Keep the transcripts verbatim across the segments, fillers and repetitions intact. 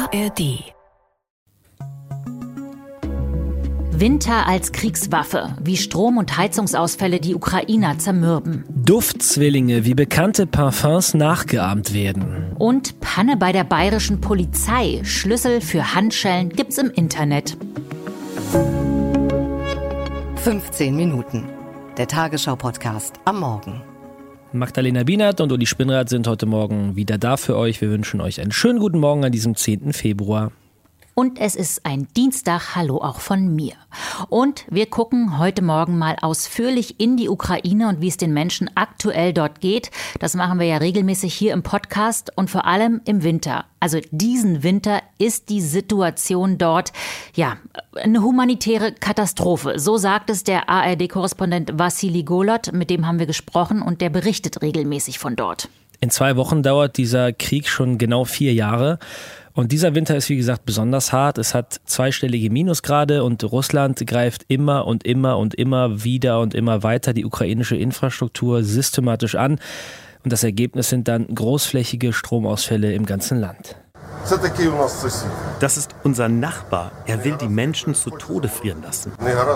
A R D. Winter als Kriegswaffe, wie Strom- und Heizungsausfälle die Ukrainer zermürben. Duftzwillinge, wie bekannte Parfums nachgeahmt werden. Und Panne bei der bayerischen Polizei. Schlüssel für Handschellen gibt's im Internet. fünfzehn Minuten. Der Tagesschau-Podcast am Morgen. Magdalena Bienert und Uli Spinnrad sind heute Morgen wieder da für euch. Wir wünschen euch einen schönen guten Morgen an diesem zehnten Februar. Und es ist ein Dienstag, hallo auch von mir. Und wir gucken heute Morgen mal ausführlich in die Ukraine und wie es den Menschen aktuell dort geht. Das machen wir ja regelmäßig hier im Podcast und vor allem im Winter. Also diesen Winter ist die Situation dort, ja, eine humanitäre Katastrophe. So sagt es der A R D-Korrespondent Wassili Golod, mit dem haben wir gesprochen und der berichtet regelmäßig von dort. In zwei Wochen dauert dieser Krieg schon genau vier Jahre. Und dieser Winter ist, wie gesagt, besonders hart. Es hat zweistellige Minusgrade und Russland greift immer und immer und immer wieder und immer weiter die ukrainische Infrastruktur systematisch an. Und das Ergebnis sind dann großflächige Stromausfälle im ganzen Land. Das ist unser Nachbar. Er will die Menschen zu Tode frieren lassen.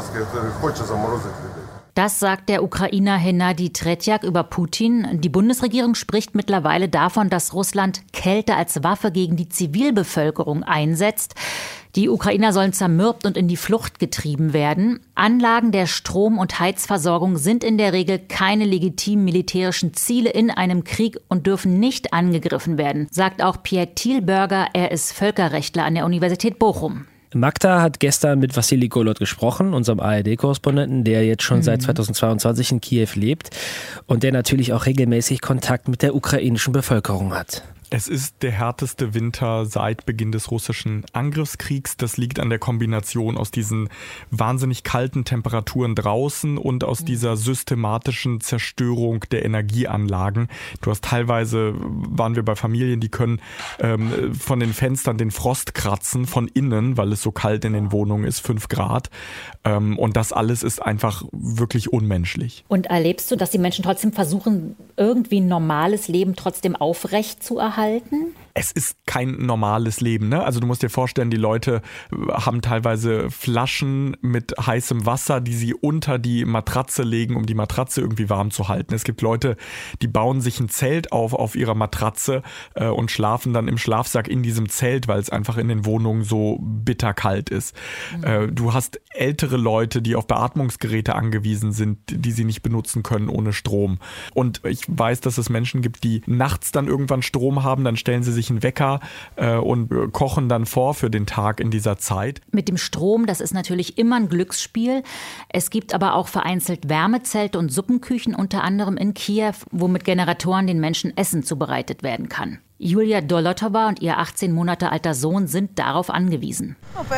Das sagt der Ukrainer Hennady Tretjak über Putin. Die Bundesregierung spricht mittlerweile davon, dass Russland Kälte als Waffe gegen die Zivilbevölkerung einsetzt. Die Ukrainer sollen zermürbt und in die Flucht getrieben werden. Anlagen der Strom- und Heizversorgung sind in der Regel keine legitimen militärischen Ziele in einem Krieg und dürfen nicht angegriffen werden, sagt auch Pierre Thielberger. Er ist Völkerrechtler an der Universität Bochum. Magda hat gestern mit Wassili Golod gesprochen, unserem A R D-Korrespondenten, der jetzt schon mhm. seit zweitausendzweiundzwanzig in Kiew lebt und der natürlich auch regelmäßig Kontakt mit der ukrainischen Bevölkerung hat. Es ist der härteste Winter seit Beginn des russischen Angriffskriegs. Das liegt an der Kombination aus diesen wahnsinnig kalten Temperaturen draußen und aus dieser systematischen Zerstörung der Energieanlagen. Du hast teilweise, waren wir bei Familien, die können ähm, von den Fenstern den Frost kratzen, von innen, weil es so kalt in den Wohnungen ist, fünf Grad. Ähm, und das alles ist einfach wirklich unmenschlich. Und erlebst du, dass die Menschen trotzdem versuchen, irgendwie ein normales Leben trotzdem aufrecht zu erhalten? Es ist kein normales Leben, ne? Also du musst dir vorstellen, die Leute haben teilweise Flaschen mit heißem Wasser, die sie unter die Matratze legen, um die Matratze irgendwie warm zu halten. Es gibt Leute, die bauen sich ein Zelt auf auf ihrer Matratze äh, und schlafen dann im Schlafsack in diesem Zelt, weil es einfach in den Wohnungen so bitterkalt ist. Mhm. Äh, du hast ältere Leute, die auf Beatmungsgeräte angewiesen sind, die sie nicht benutzen können ohne Strom. Und ich weiß, dass es Menschen gibt, die nachts dann irgendwann Strom haben, dann stellen sie sich einen Wecker äh, und äh, kochen dann vor für den Tag in dieser Zeit. Mit dem Strom, das ist natürlich immer ein Glücksspiel. Es gibt aber auch vereinzelt Wärmezelte und Suppenküchen, unter anderem in Kiew, wo mit Generatoren den Menschen Essen zubereitet werden kann. Julia Dolotova und ihr achtzehn Monate alter Sohn sind darauf angewiesen.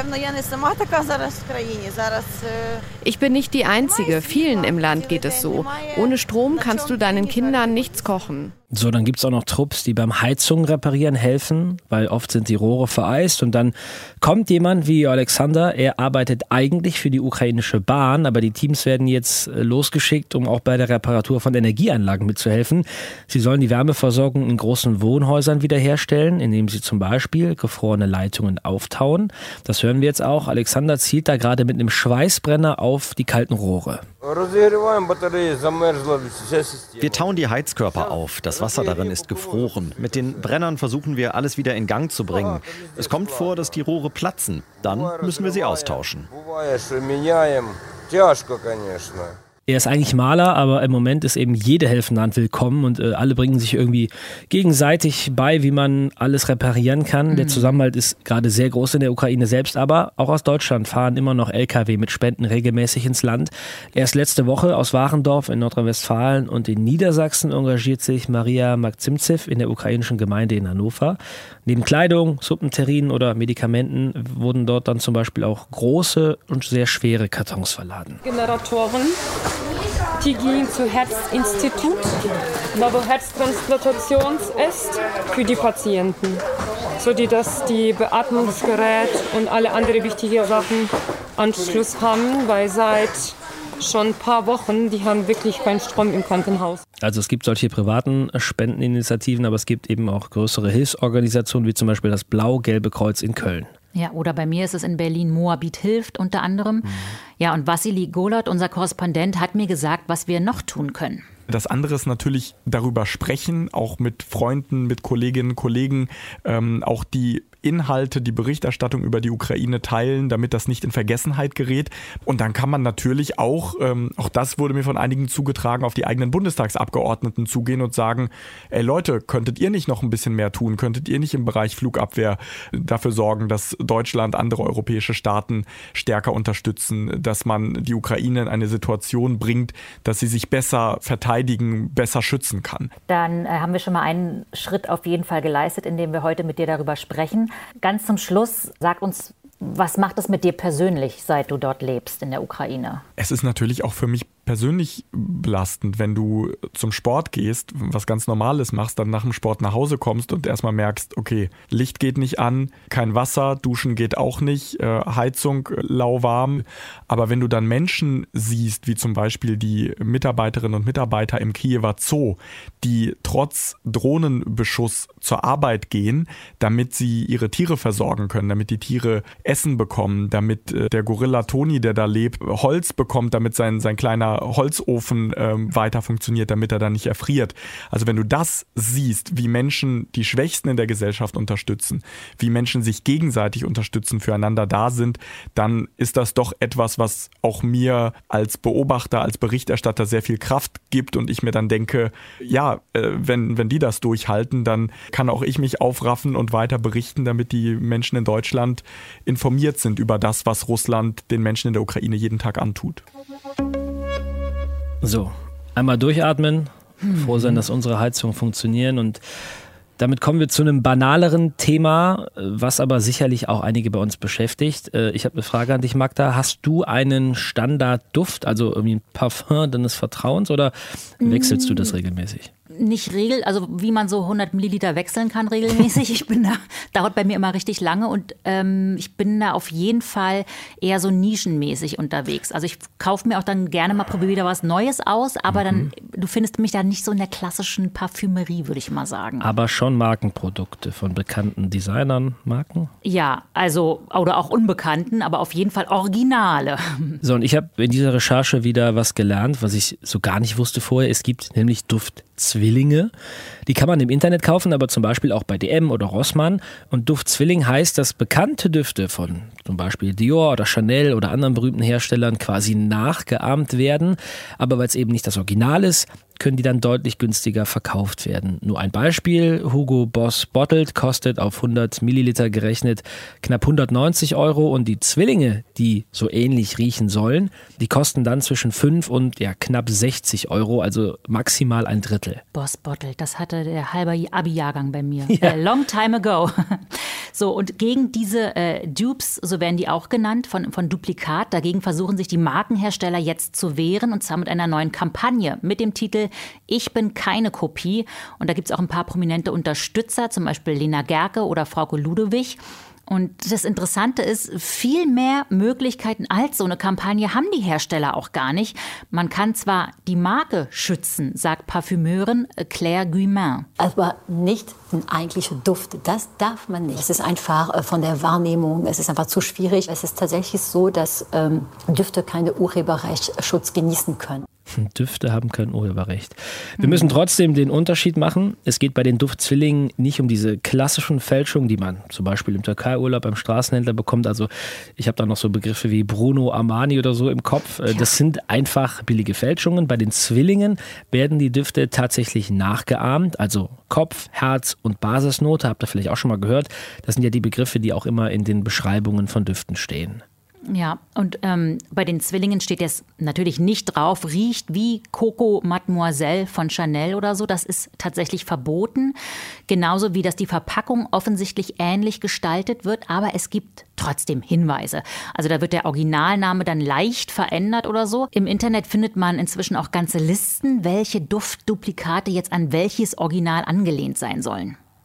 Ich bin nicht die Einzige. Vielen im Land geht es so. Ohne Strom kannst du deinen Kindern nichts kochen. So, dann gibt es auch noch Trupps, die beim Heizungen reparieren helfen, weil oft sind die Rohre vereist. Und dann kommt jemand wie Alexander, er arbeitet eigentlich für die ukrainische Bahn, aber die Teams werden jetzt losgeschickt, um auch bei der Reparatur von Energieanlagen mitzuhelfen. Sie sollen die Wärmeversorgung in großen Wohnhäusern wiederherstellen, indem sie zum Beispiel gefrorene Leitungen auftauen. Das hören wir jetzt auch. Alexander zielt da gerade mit einem Schweißbrenner auf die kalten Rohre. Wir tauen die Heizkörper auf. Das Wasser darin ist gefroren. Mit den Brennern versuchen wir, alles wieder in Gang zu bringen. Es kommt vor, dass die Rohre platzen. Dann müssen wir sie austauschen. Er ist eigentlich Maler, aber im Moment ist eben jede helfende Hand willkommen und äh, alle bringen sich irgendwie gegenseitig bei, wie man alles reparieren kann. Mhm. Der Zusammenhalt ist gerade sehr groß in der Ukraine selbst, aber auch aus Deutschland fahren immer noch L K W mit Spenden regelmäßig ins Land. Erst letzte Woche aus Warendorf in Nordrhein-Westfalen und in Niedersachsen engagiert sich Maria Maksimtsev in der ukrainischen Gemeinde in Hannover. Neben Kleidung, Suppenterrinen oder Medikamenten wurden dort dann zum Beispiel auch große und sehr schwere Kartons verladen. Generatoren. Die gehen zum Herzinstitut, da wo Herztransplantation ist, für die Patienten. So die das die Beatmungsgerät und alle anderen wichtigen Sachen Anschluss haben, weil seit schon ein paar Wochen, die haben wirklich keinen Strom im Krankenhaus. Also es gibt solche privaten Spendeninitiativen, aber es gibt eben auch größere Hilfsorganisationen, wie zum Beispiel das Blau-Gelbe Kreuz in Köln. Ja, oder bei mir ist es in Berlin Moabit hilft unter anderem. Mhm. Ja, und Wassili Golod, unser Korrespondent, hat mir gesagt, was wir noch tun können. Das andere ist natürlich darüber sprechen, auch mit Freunden, mit Kolleginnen und Kollegen, ähm, auch die Inhalte, die Berichterstattung über die Ukraine teilen, damit das nicht in Vergessenheit gerät. Und dann kann man natürlich auch, ähm, auch das wurde mir von einigen zugetragen, auf die eigenen Bundestagsabgeordneten zugehen und sagen, ey Leute, könntet ihr nicht noch ein bisschen mehr tun? Könntet ihr nicht im Bereich Flugabwehr dafür sorgen, dass Deutschland, andere europäische Staaten stärker unterstützen, dass man die Ukraine in eine Situation bringt, dass sie sich besser verteidigen, besser schützen kann? Dann äh, haben wir schon mal einen Schritt auf jeden Fall geleistet, indem wir heute mit dir darüber sprechen. Ganz zum Schluss, sag uns, was macht es mit dir persönlich, seit du dort lebst in der Ukraine? Es ist natürlich auch für mich persönlich belastend, wenn du zum Sport gehst, was ganz Normales machst, dann nach dem Sport nach Hause kommst und erstmal merkst, okay, Licht geht nicht an, kein Wasser, Duschen geht auch nicht, äh, Heizung lauwarm. Aber wenn du dann Menschen siehst, wie zum Beispiel die Mitarbeiterinnen und Mitarbeiter im Kiewer Zoo, die trotz Drohnenbeschuss zur Arbeit gehen, damit sie ihre Tiere versorgen können, damit die Tiere Essen bekommen, damit äh, der Gorilla Toni, der da lebt, Holz bekommt, damit sein, sein kleiner Holzofen ähm, weiter funktioniert, damit er dann nicht erfriert. Also wenn du das siehst, wie Menschen die Schwächsten in der Gesellschaft unterstützen, wie Menschen sich gegenseitig unterstützen, füreinander da sind, dann ist das doch etwas, was auch mir als Beobachter, als Berichterstatter sehr viel Kraft gibt und ich mir dann denke, ja, äh, wenn, wenn die das durchhalten, dann kann auch ich mich aufraffen und weiter berichten, damit die Menschen in Deutschland informiert sind über das, was Russland den Menschen in der Ukraine jeden Tag antut. So, einmal durchatmen, froh sein, dass unsere Heizungen funktionieren und damit kommen wir zu einem banaleren Thema, was aber sicherlich auch einige bei uns beschäftigt. Ich habe eine Frage an dich, Magda. Hast du einen Standardduft, also irgendwie ein Parfum deines Vertrauens oder wechselst du das regelmäßig? Nicht regel, also wie man so hundert Milliliter wechseln kann regelmäßig. Ich bin da, dauert bei mir immer richtig lange und ähm, ich bin da auf jeden Fall eher so nischenmäßig unterwegs. Also ich kaufe mir auch dann gerne mal, probiere wieder was Neues aus, aber mhm. dann, du findest mich da nicht so in der klassischen Parfümerie, würde ich mal sagen. Aber schon Markenprodukte von bekannten Designern, Marken? Ja, also, oder auch unbekannten, aber auf jeden Fall Originale. So, und ich habe in dieser Recherche wieder was gelernt, was ich so gar nicht wusste vorher. Es gibt nämlich Duftzwillinge. Die kann man im Internet kaufen, aber zum Beispiel auch bei D M oder Rossmann. Und Duftzwilling heißt, dass bekannte Düfte von zum Beispiel Dior oder Chanel oder anderen berühmten Herstellern quasi nachgeahmt werden. Aber weil es eben nicht das Original ist, können die dann deutlich günstiger verkauft werden. Nur ein Beispiel, Hugo Boss Bottled kostet auf hundert Milliliter gerechnet knapp hundertneunzig Euro und die Zwillinge, die so ähnlich riechen sollen, die kosten dann zwischen fünf und ja, knapp sechzig Euro, also maximal ein Drittel. Boss Bottled, das hatte der halbe Abi-Jahrgang bei mir. Ja. A long time ago. So, und gegen diese äh, Dupes, so werden die auch genannt, von, von Duplikat, dagegen versuchen sich die Markenhersteller jetzt zu wehren, und zwar mit einer neuen Kampagne mit dem Titel Ich bin keine Kopie. Und da gibt es auch ein paar prominente Unterstützer, zum Beispiel Lena Gerke oder Frauke Ludewig. Und das Interessante ist, viel mehr Möglichkeiten als so eine Kampagne haben die Hersteller auch gar nicht. Man kann zwar die Marke schützen, sagt Parfümeurin Claire Guillemin. Aber nicht den eigentlichen Duft, das darf man nicht. Es ist einfach von der Wahrnehmung, es ist einfach zu schwierig. Es ist tatsächlich so, dass ähm, Düfte keinen Urheberrechtsschutz genießen können. Düfte haben kein Urheberrecht. Wir müssen trotzdem den Unterschied machen. Es geht bei den Duftzwillingen nicht um diese klassischen Fälschungen, die man zum Beispiel im Türkei-Urlaub beim Straßenhändler bekommt. Also ich habe da noch so Begriffe wie Bruno Armani oder so im Kopf. Das sind einfach billige Fälschungen. Bei den Zwillingen werden die Düfte tatsächlich nachgeahmt. Also Kopf, Herz und Basisnote, habt ihr vielleicht auch schon mal gehört. Das sind ja die Begriffe, die auch immer in den Beschreibungen von Düften stehen. Ja, und ähm, bei den Zwillingen steht jetzt natürlich nicht drauf, riecht wie Coco Mademoiselle von Chanel oder so. Das ist tatsächlich verboten. Genauso wie, dass die Verpackung offensichtlich ähnlich gestaltet wird, aber es gibt trotzdem Hinweise. Also da wird der Originalname dann leicht verändert oder so. Im Internet findet man inzwischen auch ganze Listen, welche Duftduplikate jetzt an welches Original angelehnt sein sollen.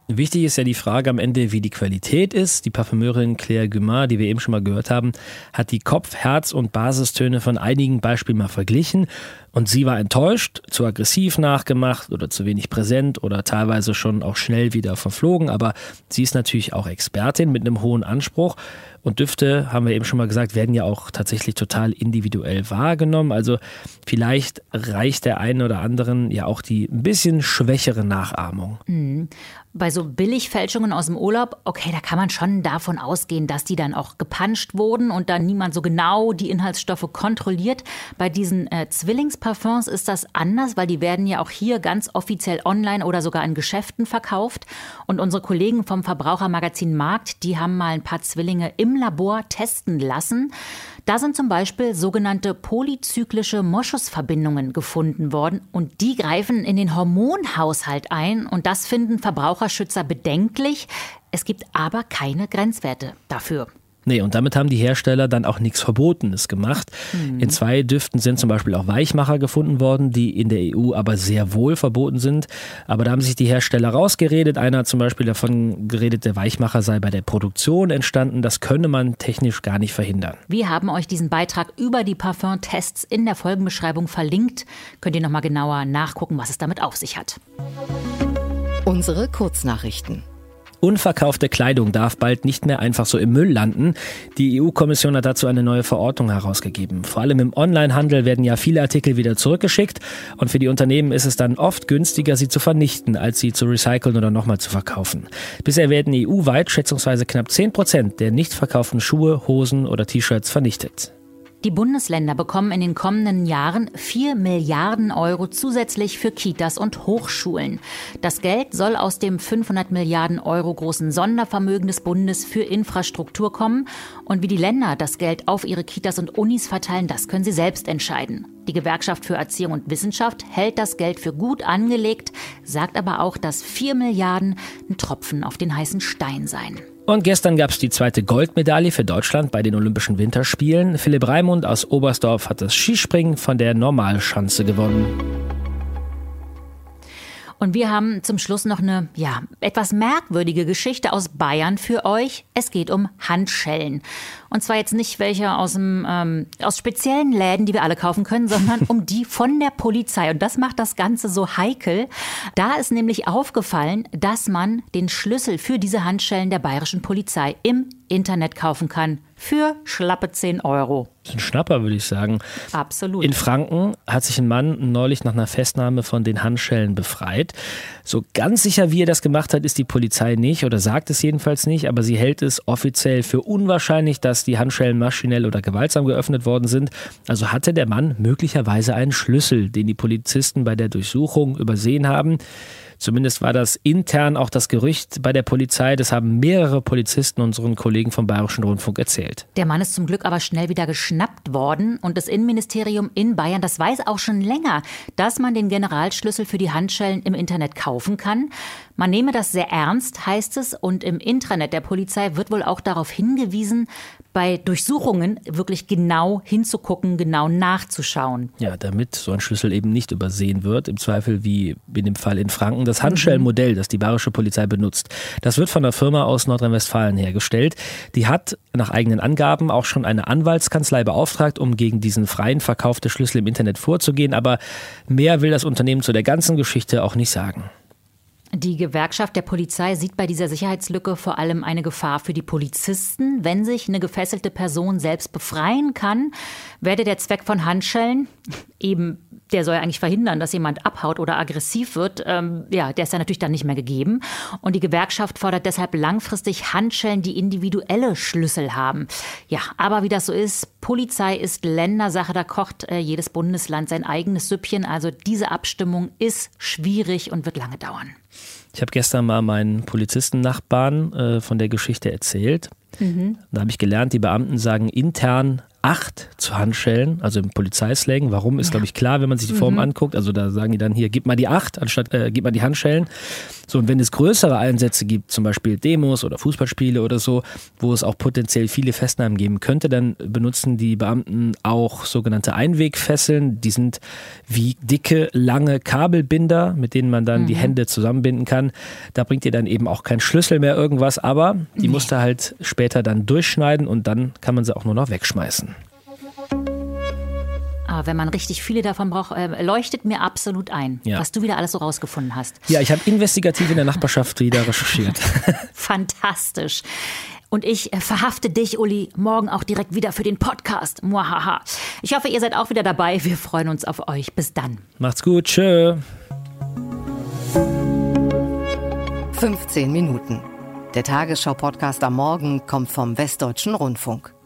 Wichtig ist ja die Frage am Ende, wie die Qualität ist. Die Parfümeurin Claire Guimard, die wir eben schon mal gehört haben, hat die Kopf-, Herz- und Basistöne von einigen Beispielen mal verglichen. Und sie war enttäuscht, zu aggressiv nachgemacht oder zu wenig präsent oder teilweise schon auch schnell wieder verflogen. Aber sie ist natürlich auch Expertin mit einem hohen Anspruch. Und Düfte, haben wir eben schon mal gesagt, werden ja auch tatsächlich total individuell wahrgenommen. Also vielleicht reicht der einen oder anderen ja auch die ein bisschen schwächere Nachahmung. Mhm. Bei so Billigfälschungen aus dem Urlaub, okay, da kann man schon davon ausgehen, dass die dann auch gepanscht wurden und dann niemand so genau die Inhaltsstoffe kontrolliert. Bei diesen äh, Zwillingsparfums ist das anders, weil die werden ja auch hier ganz offiziell online oder sogar in Geschäften verkauft. Und unsere Kollegen vom Verbrauchermagazin Markt, die haben mal ein paar Zwillinge im Labor testen lassen. Da sind zum Beispiel sogenannte polyzyklische Moschusverbindungen gefunden worden und die greifen in den Hormonhaushalt ein und das finden Verbraucherschützer bedenklich. Es gibt aber keine Grenzwerte dafür. Nee, und damit haben die Hersteller dann auch nichts Verbotenes gemacht. Mhm. In zwei Düften sind zum Beispiel auch Weichmacher gefunden worden, die in der E U aber sehr wohl verboten sind. Aber da haben sich die Hersteller rausgeredet. Einer hat zum Beispiel davon geredet, der Weichmacher sei bei der Produktion entstanden. Das könne man technisch gar nicht verhindern. Wir haben euch diesen Beitrag über die Parfumtests in der Folgenbeschreibung verlinkt. Könnt ihr nochmal genauer nachgucken, was es damit auf sich hat. Unsere Kurznachrichten. Unverkaufte Kleidung darf bald nicht mehr einfach so im Müll landen. Die E U-Kommission hat dazu eine neue Verordnung herausgegeben. Vor allem im Onlinehandel werden ja viele Artikel wieder zurückgeschickt. Und für die Unternehmen ist es dann oft günstiger, sie zu vernichten, als sie zu recyceln oder nochmal zu verkaufen. Bisher werden E U-weit schätzungsweise knapp zehn Prozent der nicht verkauften Schuhe, Hosen oder T-Shirts vernichtet. Die Bundesländer bekommen in den kommenden Jahren vier Milliarden Euro zusätzlich für Kitas und Hochschulen. Das Geld soll aus dem fünfhundert Milliarden Euro großen Sondervermögen des Bundes für Infrastruktur kommen. Und wie die Länder das Geld auf ihre Kitas und Unis verteilen, das können sie selbst entscheiden. Die Gewerkschaft für Erziehung und Wissenschaft hält das Geld für gut angelegt, sagt aber auch, dass vier Milliarden ein Tropfen auf den heißen Stein seien. Und gestern gab es die zweite Goldmedaille für Deutschland bei den Olympischen Winterspielen. Philipp Raimund aus Oberstdorf hat das Skispringen von der Normalschanze gewonnen. Und wir haben zum Schluss noch eine, ja, etwas merkwürdige Geschichte aus Bayern für euch. Es geht um Handschellen. Und zwar jetzt nicht welche aus, dem, ähm, aus speziellen Läden, die wir alle kaufen können, sondern um die von der Polizei. Und das macht das Ganze so heikel. Da ist nämlich aufgefallen, dass man den Schlüssel für diese Handschellen der bayerischen Polizei im Internet kaufen kann. Für schlappe zehn Euro. Das ist ein Schnapper, würde ich sagen. Absolut. In Franken hat sich ein Mann neulich nach einer Festnahme von den Handschellen befreit. So ganz sicher, wie er das gemacht hat, ist die Polizei nicht oder sagt es jedenfalls nicht. Aber sie hält es offiziell für unwahrscheinlich, dass die Handschellen maschinell oder gewaltsam geöffnet worden sind. Also hatte der Mann möglicherweise einen Schlüssel, den die Polizisten bei der Durchsuchung übersehen haben. Zumindest war das intern auch das Gerücht bei der Polizei. Das haben mehrere Polizisten unseren Kollegen vom Bayerischen Rundfunk erzählt. Der Mann ist zum Glück aber schnell wieder geschnappt worden. Und das Innenministerium in Bayern, das weiß auch schon länger, dass man den Generalschlüssel für die Handschellen im Internet kaufen kann. Man nehme das sehr ernst, heißt es. Und im Intranet der Polizei wird wohl auch darauf hingewiesen, bei Durchsuchungen wirklich genau hinzugucken, genau nachzuschauen. Ja, damit so ein Schlüssel eben nicht übersehen wird. Im Zweifel wie in dem Fall in Franken. Das Handschellenmodell, das die bayerische Polizei benutzt, das wird von einer Firma aus Nordrhein-Westfalen hergestellt. Die hat nach eigenen Angaben auch schon eine Anwaltskanzlei beauftragt, um gegen diesen freien Verkauf der Schlüssel im Internet vorzugehen. Aber mehr will das Unternehmen zu der ganzen Geschichte auch nicht sagen. Die Gewerkschaft der Polizei sieht bei dieser Sicherheitslücke vor allem eine Gefahr für die Polizisten. Wenn sich eine gefesselte Person selbst befreien kann, werde der Zweck von Handschellen, eben der soll ja eigentlich verhindern, dass jemand abhaut oder aggressiv wird, ähm, ja, der ist ja natürlich dann nicht mehr gegeben. Und die Gewerkschaft fordert deshalb langfristig Handschellen, die individuelle Schlüssel haben. Ja, aber wie das so ist, Polizei ist Ländersache, da kocht äh, jedes Bundesland sein eigenes Süppchen. Also diese Abstimmung ist schwierig und wird lange dauern. Ich habe gestern mal meinen Polizistennachbarn äh, von der Geschichte erzählt. Mhm. Da habe ich gelernt, die Beamten sagen intern acht zu Handschellen, also im Polizeislang. Warum ist, ja. glaube ich, klar, wenn man sich die Form mhm. anguckt. Also da sagen die dann hier, gib mal die acht, anstatt äh, gib mal die Handschellen. So, und wenn es größere Einsätze gibt, zum Beispiel Demos oder Fußballspiele oder so, wo es auch potenziell viele Festnahmen geben könnte, dann benutzen die Beamten auch sogenannte Einwegfesseln. Die sind wie dicke, lange Kabelbinder, mit denen man dann mhm. die Hände zusammenbinden kann. Da bringt ihr dann eben auch kein Schlüssel mehr irgendwas, aber die nee. musst du halt später dann durchschneiden und dann kann man sie auch nur noch wegschmeißen. Aber wenn man richtig viele davon braucht, äh, leuchtet mir absolut ein, ja. was du wieder alles so rausgefunden hast. Ja, ich habe investigativ in der Nachbarschaft wieder recherchiert. Fantastisch. Und ich verhafte dich, Uli, morgen auch direkt wieder für den Podcast. Muahaha. Ich hoffe, ihr seid auch wieder dabei. Wir freuen uns auf euch. Bis dann. Macht's gut. Tschö. fünfzehn Minuten. Der Tagesschau-Podcast am Morgen kommt vom Westdeutschen Rundfunk.